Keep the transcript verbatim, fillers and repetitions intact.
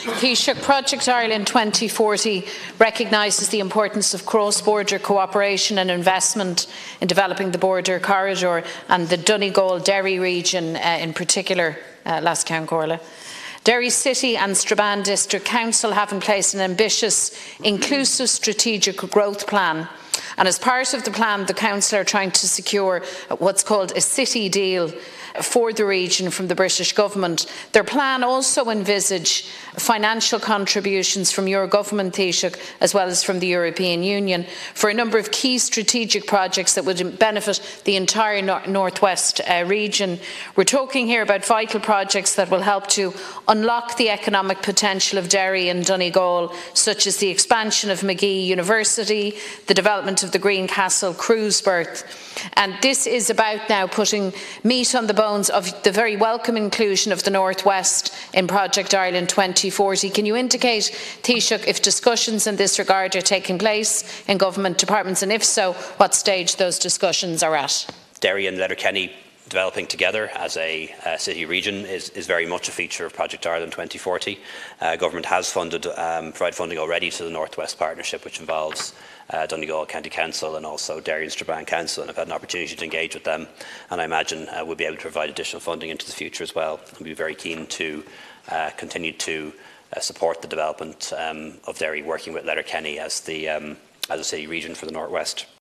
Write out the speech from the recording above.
Taoiseach, Project Ireland twenty forty recognises the importance of cross-border cooperation and investment in developing the border corridor and the Donegal-Derry region uh, in particular, uh, Lascaun Corla. Derry City and Strabane District Council have in place an ambitious, inclusive strategic growth plan. And as part of the plan, the Council are trying to secure what's called a city deal for the region from the British Government. Their plan also envisage financial contributions from your government, Taoiseach, as well as from the European Union, for a number of key strategic projects that would benefit the entire North Northwest uh, region. We're talking here about vital projects that will help to unlock the economic potential of Derry and Donegal, such as the expansion of Magee University, the development of the Greencastle cruise berth. And this is about now putting meat on the bones of the very welcome inclusion of the North West in Project Ireland twenty forty. Can you indicate, Taoiseach, if discussions in this regard are taking place in government departments, and if so, what stage those discussions are at? Derry and Letterkenny developing together as a uh, city region is, is very much a feature of Project Ireland twenty forty. Uh, government has funded, um, provided funding already to the North West Partnership, which involves uh, Donegal County Council and also Derry and Strabane Council, and I've had an opportunity to engage with them, and I imagine uh, we'll be able to provide additional funding into the future as well. I'll be very keen to uh, continue to uh, support the development um, of Derry, working with Letterkenny as the um, as a city region for the North West.